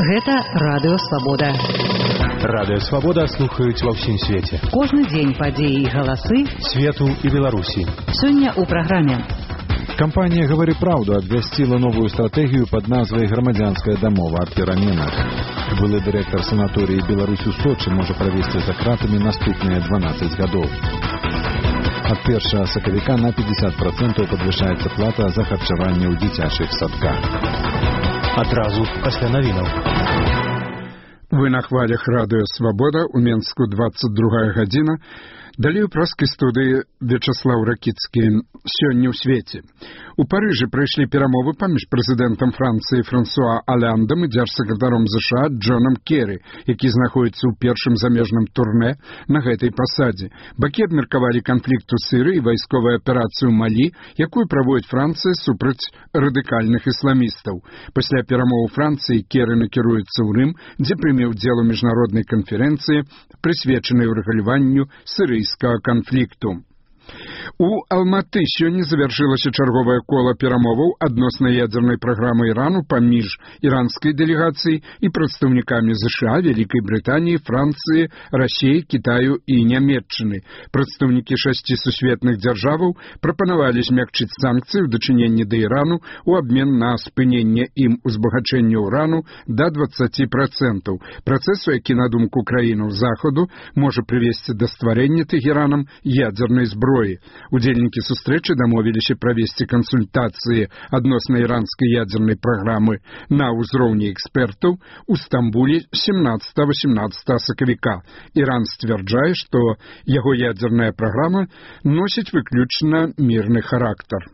Гэта Радыё Свабода. Радыё Свабода слухаюць ва ўсім свеце. Кожны дзень падзеі і галасы свету і Беларусі. Сёння ў праграме. Компания «Говори правду» обвестила новую стратегию под назвой «Громадянская домова» о пераменах. Былы директор санатории «Беларусь» у Сочи может провести за кратами наступные 12 годов. От 1 сакавіка на 50% подвышается плата за харчевание у дзіцячых садках. Адразу пасля навінаў. Вы на хвалях Радыё Свабода, у Менску 22 гадзіна. Далей у праскай студыі Вячаслаў Ракіцкі. Сёння ў свеце. У Парыжы прайшлі перамовы паміж прэзідэнтам Францыі Франсуа Оляндам і дзяржсакратаром США Джонам Керрі, які знаходзіцца ў першым замежным турне на гэтай пасадзе. Бакі абмеркавалі канфлікт у Сірыі і вайсковую аперацыю Малі, якую праводзіць Францыя супраць радыкальных ісламістаў. Пасля перамоў Францыі Керрі накіруецца ў Рым, дзе прыме ўдзел у міжнароднай канферэнцыі, прысвечанай урэгуляванню сірыйскага канфлікту. У Алматы сёння завяршылася чарговае кола перамоваў адносна ядзернай праграмы Ірану паміж іранскай дэлегацыяй і прадстаўнікамі США, Вялікай Брытаніі, Францыі, Расіі, Кітаю і Нямецчыны. Прадстаўнікі 6 сусветных дзяржаваў прапанавалі змякчыць санкцыі ў дачыненні да Ірану ў абмен на спыненне ім узбагачэння ўрану да 20%. Працэсу, які, на думку краінаў Захаду, можа прывесці да стварэння Тэхеранам ядзернай зброі. Удзельнікі сустрэчы дамовіліся правесці кансультацыі адносна іранскай ядзернай праграмы на ўзроўні экспертаў у Стамбуле 17-18 сакавіка. Іран сцвярджае, што яго ядзерная праграма носіць выключна мірны характар.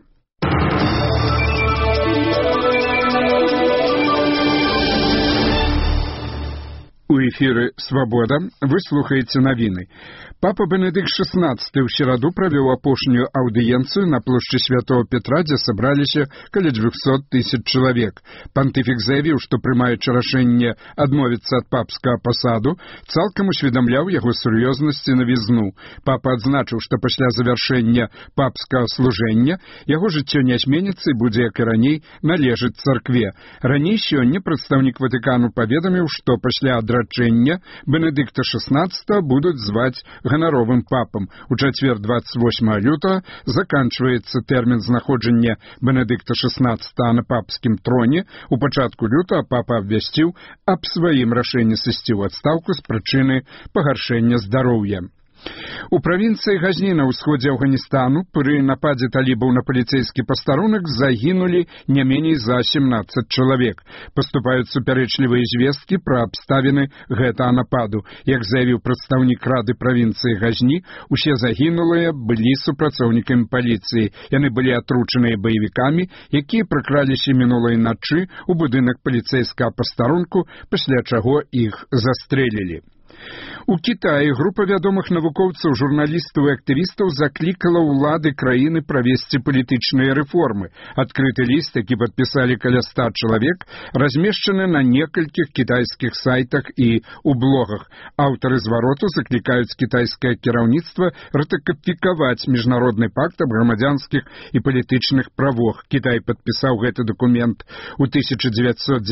У эфіры «Свабода» вы слухаеце навіны. Папа Бенедыкт XVI ў сераду правёў апошнюю аўдыенцыю на плошчы Святого Петра, дзе сабраліся каля 200 000 чалавек. Пантыфік заявіў, што, прымаючы рашэнне адмовіцца ад папскага пасаду, цалкам усведамляў яго сур'ёзнасць і навізну. Папа адзначыў, што пасля завяршэння папскага служэння яго жыццё не зменіцца і будзе, як і раней, належыць царкве. Раней сёння прадстаўнік Ватыкану паведаміў, што пасля адрачэння Бенедыкта XVI будуць зваць ганаровым папам. У чацвер 28 лютага заканчваецца тэрмін знаходжання Бенедыкта XVI на папскім троне. У пачатку лютага папа абвясціў аб сваім рашэнні сысці ў адстаўку з прычыны пагаршэння здароўя. У правінцыі Газні на ўсходзе Афганістану пры нападзе талібаў на паліцейскі пастарунак загінулі не меней за 17 чалавек. Паступаюць супярэчлівыя звесткі пра абставіны гэтага нападу. Як заявіў прадстаўнік рады правінцыі Газні, усе загінулыя былі супрацоўнікамі паліцыі. Яны былі атручаныя баевікамі, якія пракраліся мінулай начы ў будынак паліцейскага пастарунку, пасля чаго іх застрэлілі. У Кітаі група вядомых навукоўцаў, журналістаў і актывістаў заклікала ўлады краіны правесці палітычныя рэформы. Адкрыты ліст, які падпісалі каля 100 чалавек, размешчаны на некалькіх кітайскіх сайтах і ў блогах. Аўтары звароту заклікаюць кітайскае кіраўніцтва ратыфікаваць міжнародны пакт аб грамадзянскіх і палітычных правах. Кітай падпісаў гэты дакумент у 1998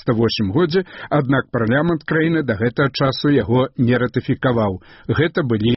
годзе, аднак парламент краіны да гэтага часу яго не ратыфікаваў. Гэта былі